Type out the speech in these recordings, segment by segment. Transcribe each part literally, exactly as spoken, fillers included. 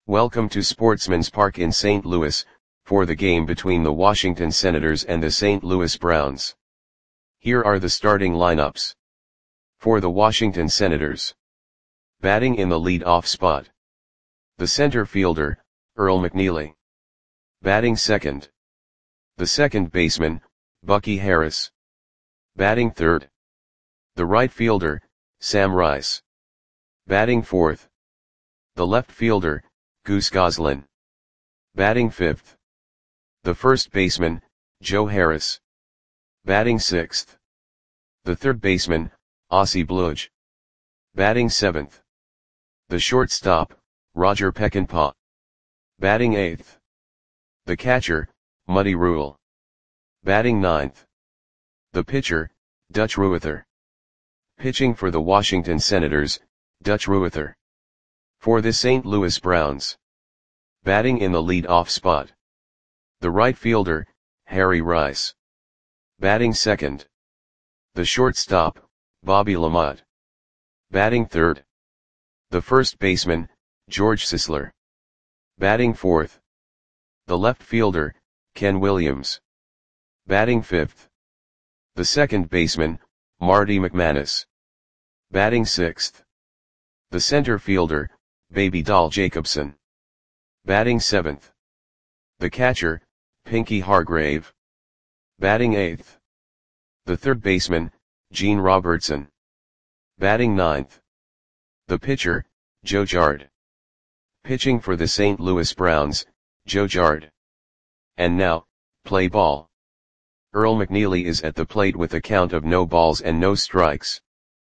Welcome to Sportsman's Park in Saint Louis, for the game between the Washington Senators and the Saint Louis Browns. Here are the starting lineups. For the Washington Senators. Batting in the lead-off spot. The center fielder, Earl McNeely. Batting second. The second baseman, Bucky Harris. Batting third. The right fielder, Sam Rice. Batting fourth. The left fielder, Goose Goslin. Batting fifth. The first baseman, Joe Harris. Batting sixth. The third baseman, Ossie Bludge. Batting seventh. The shortstop, Roger Peckinpah. Batting eighth. The catcher, Muddy Rule. Batting ninth. The pitcher, Dutch Ruether. Pitching for the Washington Senators, Dutch Ruether. For the Saint Louis Browns. Batting in the lead-off spot. The right fielder, Harry Rice. Batting second. The shortstop, Bobby LaMotte. Batting third. The first baseman, George Sisler. Batting fourth. The left fielder, Ken Williams. Batting fifth. The second baseman, Marty McManus. Batting sixth. The center fielder, Baby Doll Jacobson. Batting seventh. The catcher, Pinky Hargrave. Batting eighth. The third baseman, Gene Robertson. Batting ninth. The pitcher, Joe Jard. Pitching for the Saint Louis Browns, Joe Jard. And now, play ball. Earl McNeely is at the plate with a count of no balls and no strikes.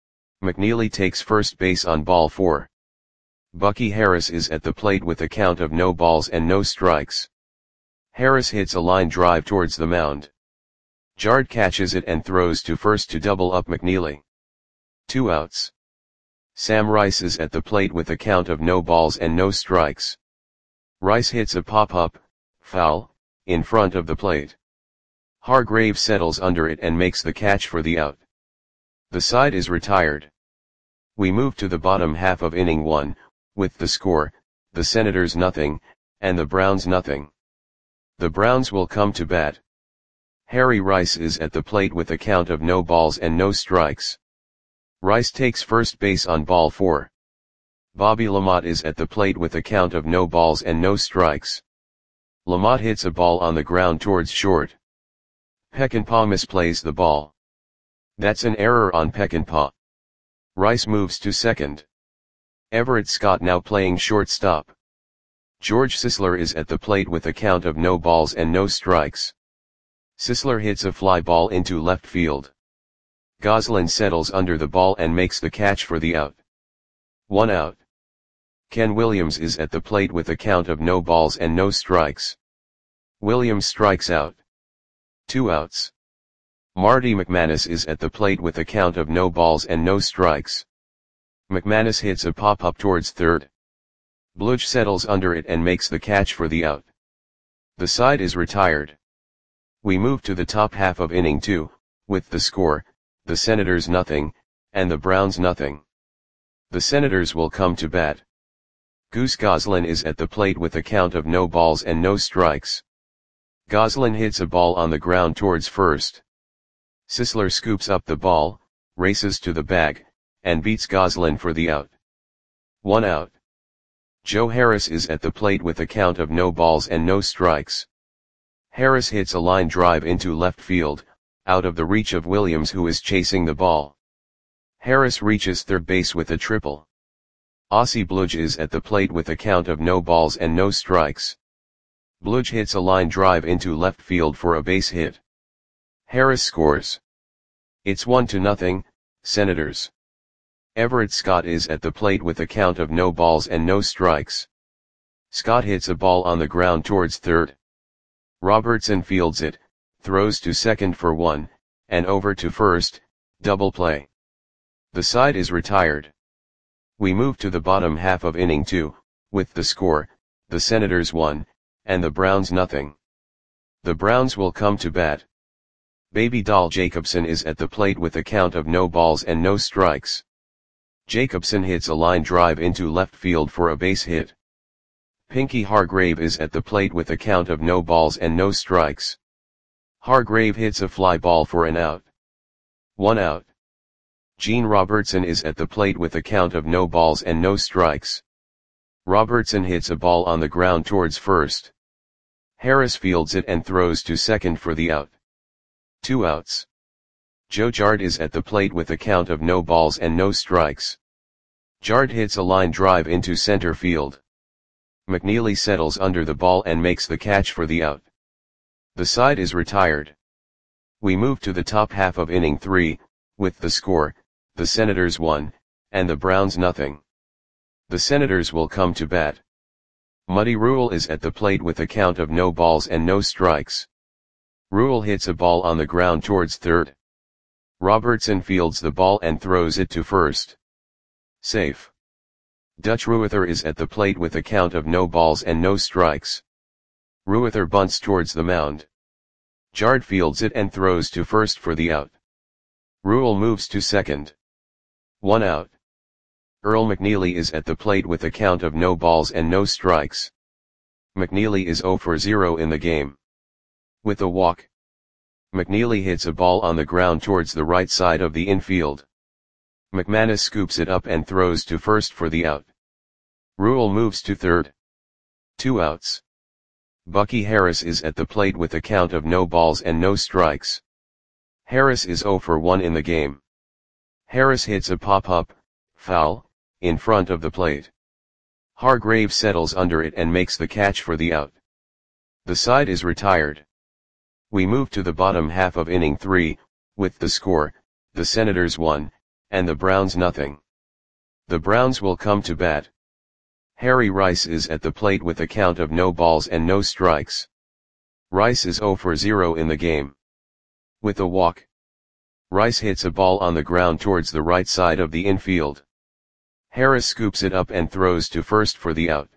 McNeely takes first base on ball four. Bucky Harris is at the plate with a count of no balls and no strikes. Harris hits a line drive towards the mound. Jard catches it and throws to first to double up McNeely. Two outs. Sam Rice is at the plate with a count of no balls and no strikes. Rice hits a pop-up, foul, in front of the plate. Hargrave settles under it and makes the catch for the out. The side is retired. We move to the bottom half of inning one, with the score, the Senators nothing, and the Browns nothing. The Browns will come to bat. Harry Rice is at the plate with a count of no balls and no strikes. Rice takes first base on ball four. Bobby LaMotte is at the plate with a count of no balls and no strikes. LaMotte hits a ball on the ground towards short. Peckinpah misplays the ball. That's an error on Peckinpah. Rice moves to second. Everett Scott now playing shortstop. George Sisler is at the plate with a count of no balls and no strikes. Sisler hits a fly ball into left field. Goslin settles under the ball and makes the catch for the out. One out. Ken Williams is at the plate with a count of no balls and no strikes. Williams strikes out. Two outs. Marty McManus is at the plate with a count of no balls and no strikes. McManus hits a pop-up towards third. Bludge settles under it and makes the catch for the out. The side is retired. We move to the top half of inning two, with the score, the Senators nothing, and the Browns nothing. The Senators will come to bat. Goose Goslin is at the plate with a count of no balls and no strikes. Goslin hits a ball on the ground towards first. Sisler scoops up the ball, races to the bag, and beats Goslin for the out. One out. Joe Harris is at the plate with a count of no balls and no strikes. Harris hits a line drive into left field, out of the reach of Williams who is chasing the ball. Harris reaches third base with a triple. Ossie Bludge is at the plate with a count of no balls and no strikes. Bludge hits a line drive into left field for a base hit. Harris scores. It's one to nothing, Senators. Everett Scott is at the plate with a count of no balls and no strikes. Scott hits a ball on the ground towards third. Robertson fields it, throws to second for one, and over to first, double play. The side is retired. We move to the bottom half of inning two, with the score, the Senators one, and the Browns nothing. The Browns will come to bat. Baby Doll Jacobson is at the plate with a count of no balls and no strikes. Jacobson hits a line drive into left field for a base hit. Pinky Hargrave is at the plate with a count of no balls and no strikes. Hargrave hits a fly ball for an out. One out. Gene Robertson is at the plate with a count of no balls and no strikes. Robertson hits a ball on the ground towards first. Harris fields it and throws to second for the out. Two outs. Joe Jard is at the plate with a count of no balls and no strikes. Jard hits a line drive into center field. McNeely settles under the ball and makes the catch for the out. The side is retired. We move to the top half of inning three, with the score, the Senators one, and the Browns nothing. The Senators will come to bat. Muddy Rule is at the plate with a count of no balls and no strikes. Rule hits a ball on the ground towards third. Robertson fields the ball and throws it to first. Safe. Dutch Ruether is at the plate with a count of no balls and no strikes. Ruether bunts towards the mound. Jard fields it and throws to first for the out. Rule moves to second. One out. Earl McNeely is at the plate with a count of no balls and no strikes. McNeely is zero for zero in the game. With a walk. McNeely hits a ball on the ground towards the right side of the infield. McManus scoops it up and throws to first for the out. Rule moves to third. Two outs. Bucky Harris is at the plate with a count of no balls and no strikes. Harris is zero for one in the game. Harris hits a pop-up, foul, in front of the plate. Hargrave settles under it and makes the catch for the out. The side is retired. We move to the bottom half of inning three, with the score, the Senators one, and the Browns nothing. The Browns will come to bat. Harry Rice is at the plate with a count of no balls and no strikes. Rice is zero for zero in the game. With a walk. Rice hits a ball on the ground towards the right side of the infield. Harris scoops it up and throws to first for the out.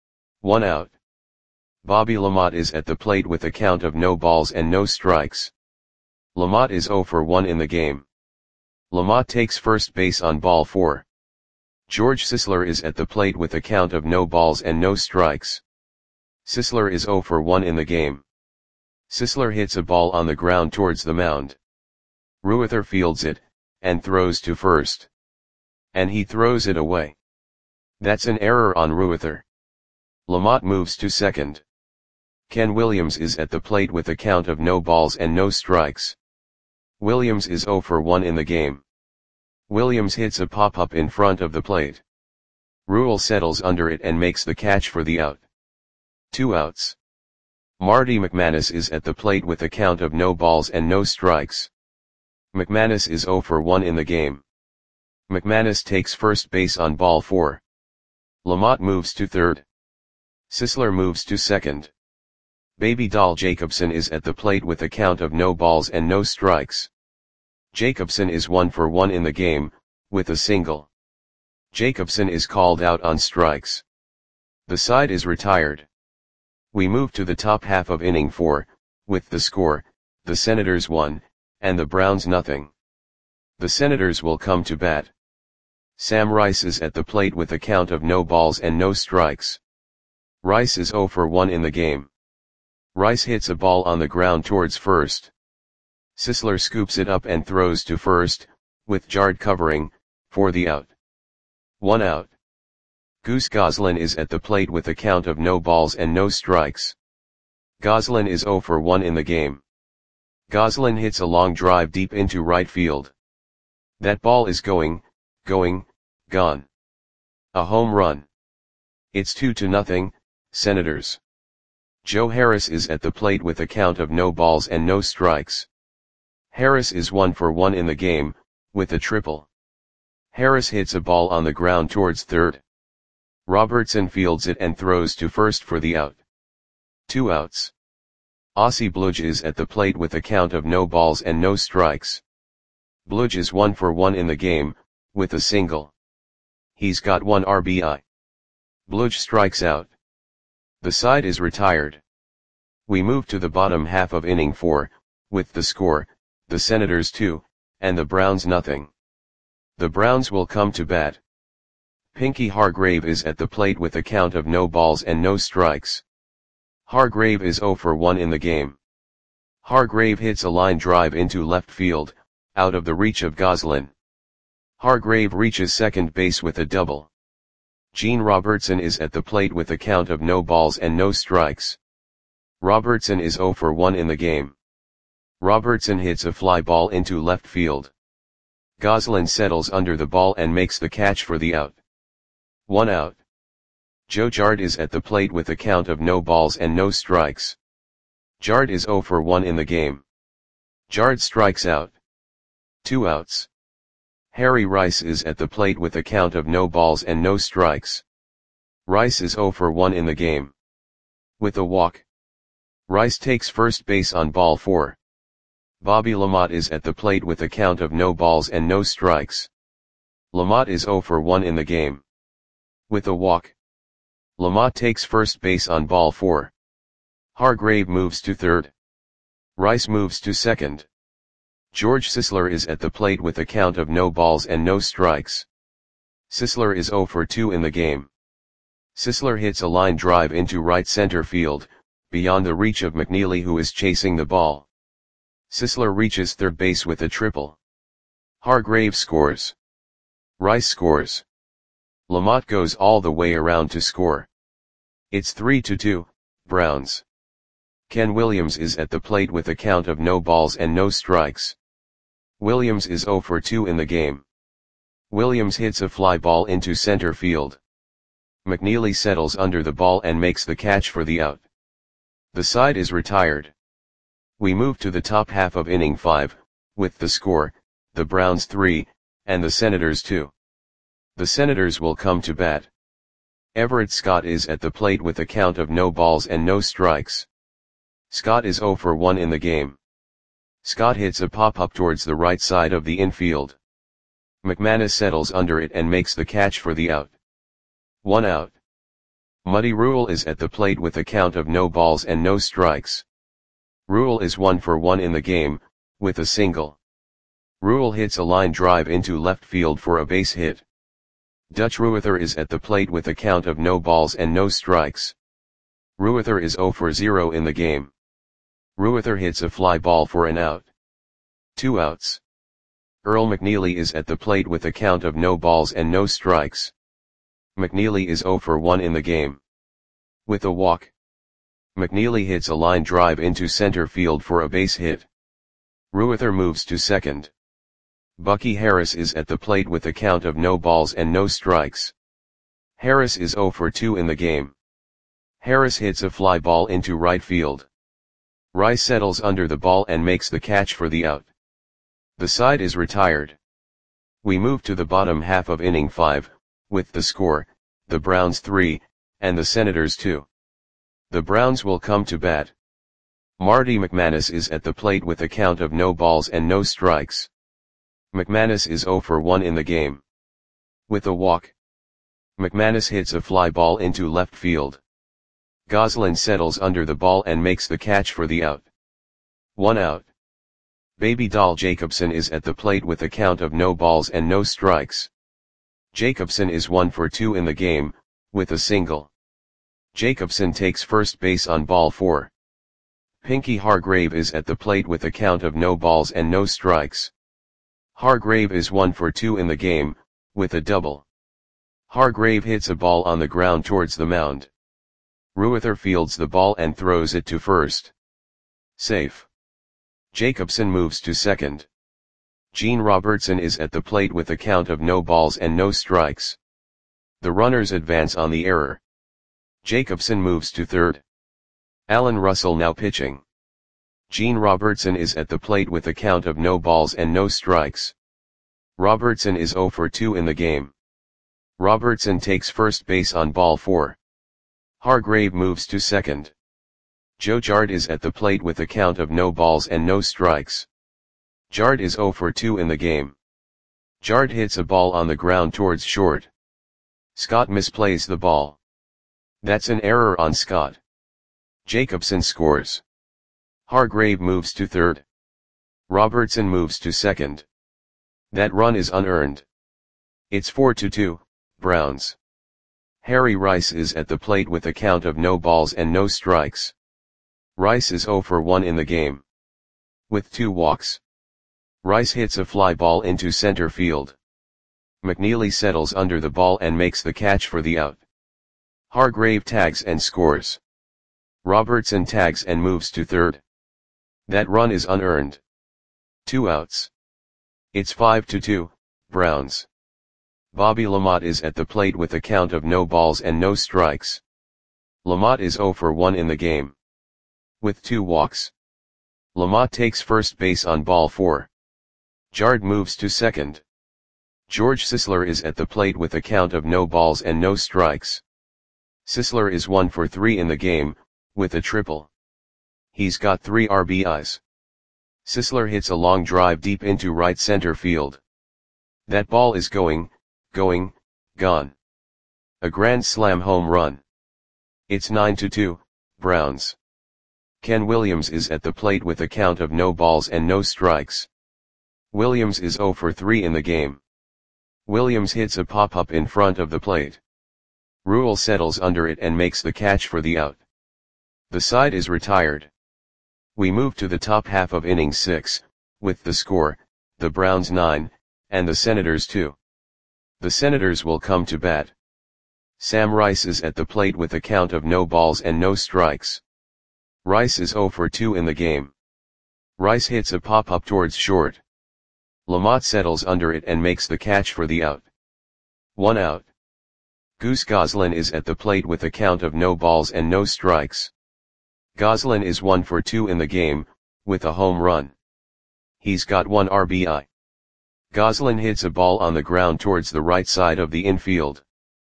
One out. Bobby Lamotte is at the plate with a count of no balls and no strikes. Lamotte is zero for one in the game. Lamotte takes first base on ball four. George Sisler is at the plate with a count of no balls and no strikes. Sisler is zero for one in the game. Sisler hits a ball on the ground towards the mound. Ruether fields it, and throws to first. And he throws it away. That's an error on Ruether. Lamotte moves to second. Ken Williams is at the plate with a count of no balls and no strikes. Williams is zero for one in the game. Williams hits a pop-up in front of the plate. Rule settles under it and makes the catch for the out. Two outs. Marty McManus is at the plate with a count of no balls and no strikes. McManus is zero for one in the game. McManus takes first base on ball four. Lamotte moves to third. Sisler moves to second. Baby Doll Jacobson is at the plate with a count of no balls and no strikes. Jacobson is one for one in the game, with a single. Jacobson is called out on strikes. The side is retired. We move to the top half of inning four, with the score, the Senators one, and the Browns nothing. The Senators will come to bat. Sam Rice is at the plate with a count of no balls and no strikes. Rice is zero for one in the game. Rice hits a ball on the ground towards first. Sisler scoops it up and throws to first, with Jard covering, for the out. One out. Goose Goslin is at the plate with a count of no balls and no strikes. Goslin is zero for one in the game. Goslin hits a long drive deep into right field. That ball is going, going, gone. A home run. It's two to nothing, Senators. Joe Harris is at the plate with a count of no balls and no strikes. Harris is one for one in the game, with a triple. Harris hits a ball on the ground towards third. Robertson fields it and throws to first for the out. Two outs. Ossie Bludge is at the plate with a count of no balls and no strikes. Bludge is one for one in the game, with a single. He's got one R B I. Bludge strikes out. The side is retired. We move to the bottom half of inning four, with the score, the Senators two, and the Browns nothing. The Browns will come to bat. Pinky Hargrave is at the plate with a count of no balls and no strikes. Hargrave is zero for one in the game. Hargrave hits a line drive into left field, out of the reach of Goslin. Hargrave reaches second base with a double. Gene Robertson is at the plate with a count of no balls and no strikes. Robertson is zero for one in the game. Robertson hits a fly ball into left field. Goslin settles under the ball and makes the catch for the out. One out. Joe Jard is at the plate with a count of no balls and no strikes. Jard is zero for one in the game. Jard strikes out. Two outs. Harry Rice is at the plate with a count of no balls and no strikes. Rice is zero for one in the game. With a walk. Rice takes first base on ball four. Bobby LaMotte is at the plate with a count of no balls and no strikes. LaMotte is zero for one in the game. With a walk. LaMotte takes first base on ball four. Hargrave moves to third. Rice moves to second. George Sisler is at the plate with a count of no balls and no strikes. Sisler is zero for two in the game. Sisler hits a line drive into right center field, beyond the reach of McNeely, who is chasing the ball. Sisler reaches third base with a triple. Hargrave scores. Rice scores. LaMotte goes all the way around to score. It's three to two, Browns. Ken Williams is at the plate with a count of no balls and no strikes. Williams is zero for two in the game. Williams hits a fly ball into center field. McNeely settles under the ball and makes the catch for the out. The side is retired. We move to the top half of inning five, with the score, the Browns three, and the Senators two. The Senators will come to bat. Everett Scott is at the plate with a count of no balls and no strikes. Scott is zero for one in the game. Scott hits a pop-up towards the right side of the infield. McManus settles under it and makes the catch for the out. One out. Muddy Rule is at the plate with a count of no balls and no strikes. Rule is one for one in the game, with a single. Rule hits a line drive into left field for a base hit. Dutch Ruether is at the plate with a count of no balls and no strikes. Ruether is zero for zero in the game. Ruether hits a fly ball for an out. Two outs. Earl McNeely is at the plate with a count of no balls and no strikes. McNeely is zero for one in the game. With a walk. McNeely hits a line drive into center field for a base hit. Ruether moves to second. Bucky Harris is at the plate with a count of no balls and no strikes. Harris is zero for two in the game. Harris hits a fly ball into right field. Rice settles under the ball and makes the catch for the out. The side is retired. We move to the bottom half of inning five, with the score, the Browns three, and the Senators two. The Browns will come to bat. Marty McManus is at the plate with a count of no balls and no strikes. McManus is zero for one in the game. With a walk. McManus hits a fly ball into left field. Goslin settles under the ball and makes the catch for the out. One out. Baby Doll Jacobson is at the plate with a count of no balls and no strikes. Jacobson is one for two in the game, with a single. Jacobson takes first base on ball four. Pinky Hargrave is at the plate with a count of no balls and no strikes. Hargrave is one for two in the game, with a double. Hargrave hits a ball on the ground towards the mound. Ruether fields the ball and throws it to first. Safe. Jacobson moves to second. Gene Robertson is at the plate with a count of no balls and no strikes. The runners advance on the error. Jacobson moves to third. Alan Russell now pitching. Gene Robertson is at the plate with a count of no balls and no strikes. Robertson is zero for two in the game. Robertson takes first base on ball four. Hargrave moves to second. Joe Jard is at the plate with a count of no balls and no strikes. Jard is zero for two in the game. Jard hits a ball on the ground towards short. Scott misplays the ball. That's an error on Scott. Jacobson scores. Hargrave moves to third. Robertson moves to second. That run is unearned. It's four to two, Browns. Harry Rice is at the plate with a count of no balls and no strikes. Rice is zero for one in the game. With two walks. Rice hits a fly ball into center field. McNeely settles under the ball and makes the catch for the out. Hargrave tags and scores. Robertson tags and moves to third. That run is unearned. Two outs. It's five to two, Browns. Bobby LaMotte is at the plate with a count of no balls and no strikes. LaMotte is zero for one in the game. With two walks. LaMotte takes first base on ball four. Jard moves to second. George Sisler is at the plate with a count of no balls and no strikes. Sisler is one for three in the game, with a triple. He's got three R B Is. Sisler hits a long drive deep into right center field. That ball is going, going, gone. A grand slam home run. It's nine to two, Browns. Ken Williams is at the plate with a count of no balls and no strikes. Williams is zero for three in the game. Williams hits a pop-up in front of the plate. Rule settles under it and makes the catch for the out. The side is retired. We move to the top half of inning six, with the score, the Browns nine, and the Senators two. The Senators will come to bat. Sam Rice is at the plate with a count of no balls and no strikes. Rice is zero for two in the game. Rice hits a pop-up towards short. LaMotte settles under it and makes the catch for the out. One out. Goose Goslin is at the plate with a count of no balls and no strikes. Goslin is one for two in the game, with a home run. He's got one R B I. Goslin hits a ball on the ground towards the right side of the infield.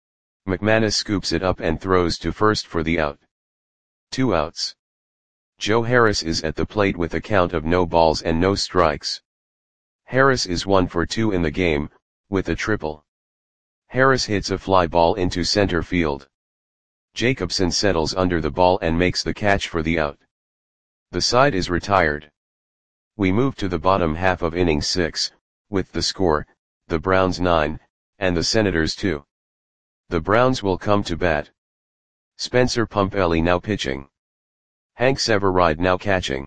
McManus scoops it up and throws to first for the out. Two outs. Joe Harris is at the plate with a count of no balls and no strikes. Harris is one for two in the game, with a triple. Harris hits a fly ball into center field. Jacobson settles under the ball and makes the catch for the out. The side is retired. We move to the bottom half of inning six, with the score, the Browns nine, and the Senators two. The Browns will come to bat. Spencer Pumpelly now pitching. Hank Severide now catching.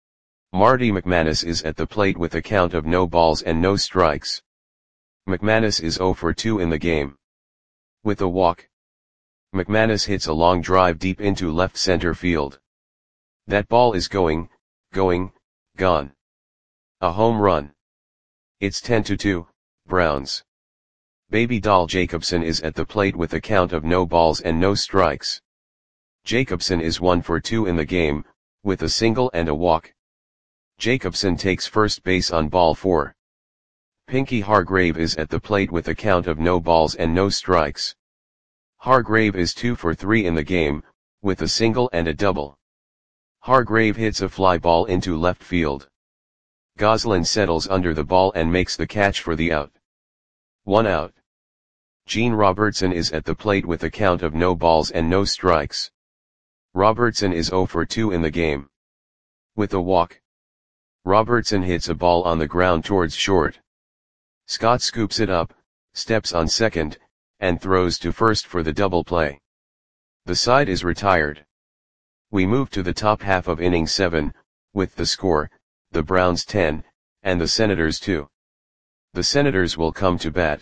Marty McManus is at the plate with a count of no balls and no strikes. McManus is zero for two in the game. With a walk. McManus hits a long drive deep into left center field. That ball is going, going, gone. A home run. It's ten to two, Browns. Baby doll Jacobson is at the plate with a count of no balls and no strikes. Jacobson is one for two in the game, with a single and a walk. Jacobson takes first base on ball four. Pinky Hargrave is at the plate with a count of no balls and no strikes. Hargrave is two for three in the game, with a single and a double. Hargrave hits a fly ball into left field. Goslin settles under the ball and makes the catch for the out. One out. Gene Robertson is at the plate with a count of no balls and no strikes. Robertson is zero for two in the game. With a walk. Robertson hits a ball on the ground towards short. Scott scoops it up, steps on second, and throws to first for the double play. The side is retired. We move to the top half of inning seven, with the score, the Browns ten, and the Senators two. The Senators will come to bat.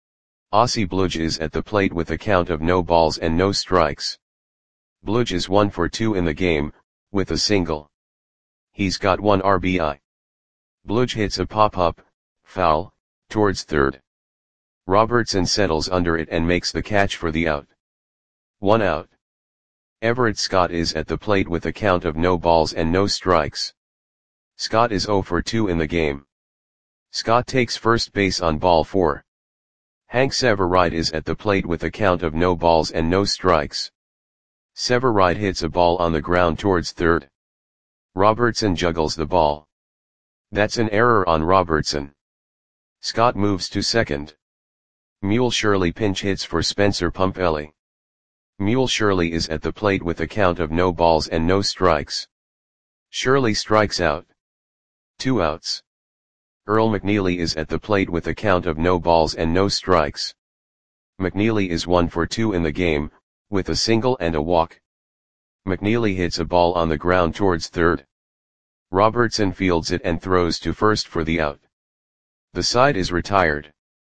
Ossie Bludge is at the plate with a count of no balls and no strikes. Bludge is one for two in the game, with a single. He's got one R B I. Bludge hits a pop-up, foul, towards third. Robertson settles under it and makes the catch for the out. One out. Everett Scott is at the plate with a count of no balls and no strikes. Scott is zero for two in the game. Scott takes first base on ball four. Hank Severide is at the plate with a count of no balls and no strikes. Severide hits a ball on the ground towards third. Robertson juggles the ball. That's an error on Robertson. Scott moves to second. Mule Shirley pinch hits for Spencer Pumpelly. Mule Shirley is at the plate with a count of no balls and no strikes. Shirley strikes out. Two outs. Earl McNeely is at the plate with a count of no balls and no strikes. McNeely is one for two in the game, with a single and a walk. McNeely hits a ball on the ground towards third. Robertson fields it and throws to first for the out. The side is retired.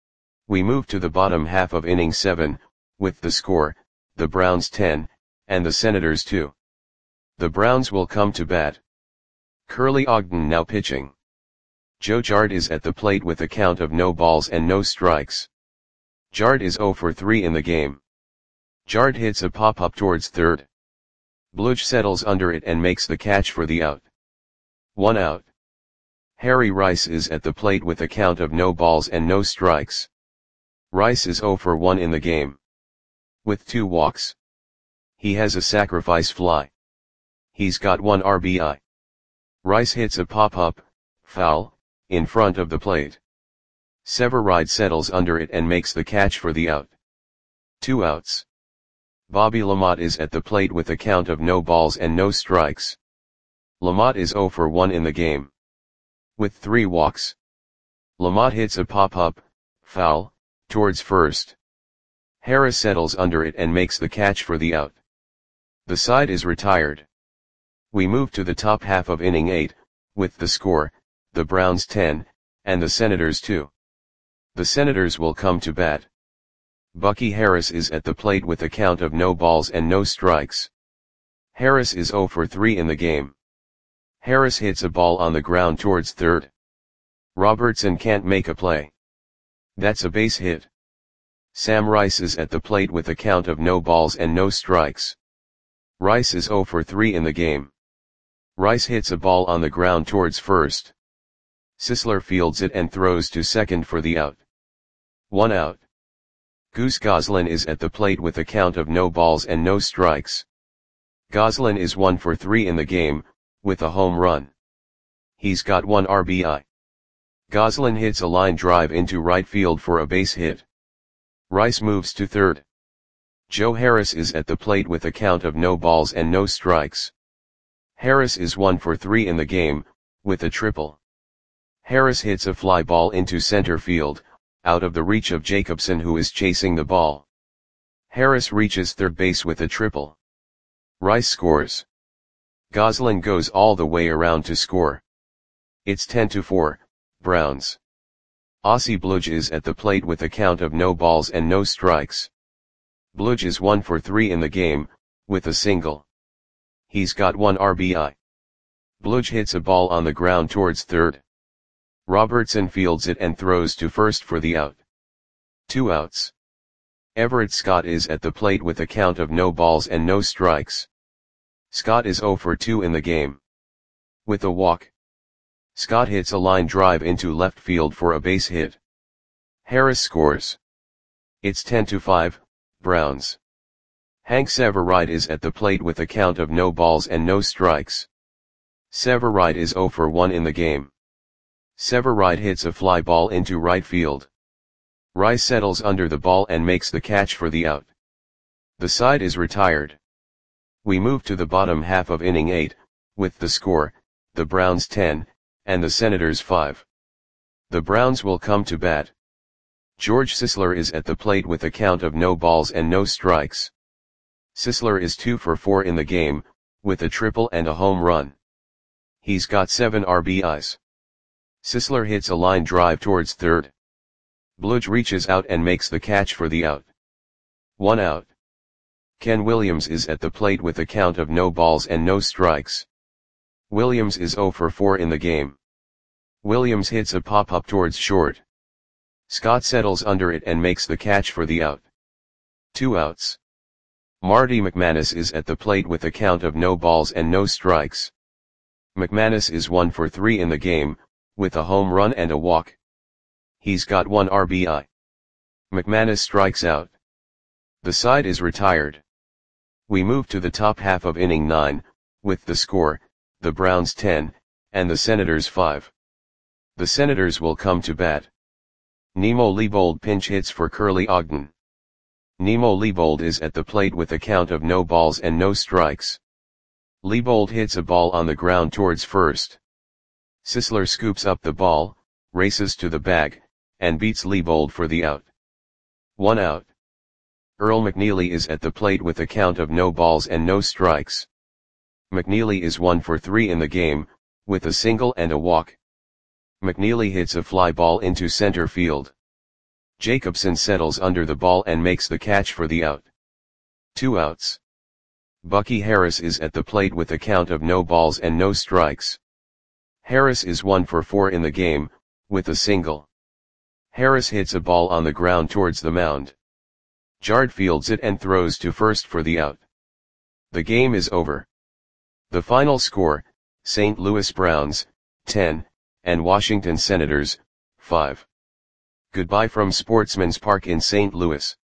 We move to the bottom half of inning seven, with the score, the Browns ten, and the Senators two. The Browns will come to bat. Curly Ogden now pitching. Joe Jard is at the plate with a count of no balls and no strikes. Jard is zero for three in the game. Jard hits a pop-up towards third. Bludge settles under it and makes the catch for the out. One out. Harry Rice is at the plate with a count of no balls and no strikes. Rice is zero for one in the game. With two walks. He has a sacrifice fly. He's got one R B I. Rice hits a pop-up, foul, in front of the plate. Severide settles under it and makes the catch for the out. Two outs. Bobby LaMotte is at the plate with a count of no balls and no strikes. LaMotte is zero for one in the game. With three walks. LaMotte hits a pop-up, foul, towards first. Harris settles under it and makes the catch for the out. The side is retired. We move to the top half of inning eight, with the score, the Browns ten, and the Senators two. The Senators will come to bat. Bucky Harris is at the plate with a count of no balls and no strikes. Harris is zero for three in the game. Harris hits a ball on the ground towards third. Robertson can't make a play. That's a base hit. Sam Rice is at the plate with a count of no balls and no strikes. Rice is zero for three in the game. Rice hits a ball on the ground towards first. Sisler fields it and throws to second for the out. One out. Goose Goslin is at the plate with a count of no balls and no strikes. Goslin is one for three in the game, with a home run. He's got one R B I. Goslin hits a line drive into right field for a base hit. Rice moves to third. Joe Harris is at the plate with a count of no balls and no strikes. Harris is one for three in the game, with a triple. Harris hits a fly ball into center field, out of the reach of Jacobson, who is chasing the ball. Harris reaches third base with a triple. Rice scores. Goslin goes all the way around to score. It's ten to four, Browns. Ossie Bludge is at the plate with a count of no balls and no strikes. Bludge is one for three in the game, with a single. He's got one R B I. Bludge hits a ball on the ground towards third. Robertson fields it and throws to first for the out. Two outs. Everett Scott is at the plate with a count of no balls and no strikes. Scott is zero for two in the game. With a walk. Scott hits a line drive into left field for a base hit. Harris scores. It's ten to five, Browns. Hank Severide is at the plate with a count of no balls and no strikes. Severide is zero for one in the game. Severide hits a fly ball into right field. Rice settles under the ball and makes the catch for the out. The side is retired. We move to the bottom half of inning eight, with the score, the Browns ten, and the Senators five. The Browns will come to bat. George Sisler is at the plate with a count of no balls and no strikes. Sisler is two for four in the game, with a triple and a home run. He's got seven R B Is. Sisler hits a line drive towards third. Bludge reaches out and makes the catch for the out. One out. Ken Williams is at the plate with a count of no balls and no strikes. Williams is zero for four in the game. Williams hits a pop-up towards short. Scott settles under it and makes the catch for the out. Two outs. Marty McManus is at the plate with a count of no balls and no strikes. McManus is one for three in the game, with a home run and a walk. He's got one R B I. McManus strikes out. The side is retired. We move to the top half of inning nine, with the score, the Browns ten, and the Senators five. The Senators will come to bat. Nemo Leibold pinch hits for Curly Ogden. Nemo Leibold is at the plate with a count of no balls and no strikes. Leibold hits a ball on the ground towards first. Sisler scoops up the ball, races to the bag, and beats Leibold for the out. One out. Earl McNeely is at the plate with a count of no balls and no strikes. McNeely is one for three in the game, with a single and a walk. McNeely hits a fly ball into center field. Jacobson settles under the ball and makes the catch for the out. Two outs. Bucky Harris is at the plate with a count of no balls and no strikes. Harris is one for four in the game, with a single. Harris hits a ball on the ground towards the mound. Jard fields it and throws to first for the out. The game is over. The final score, Saint Louis Browns, ten, and Washington Senators, five. Goodbye from Sportsman's Park in Saint Louis.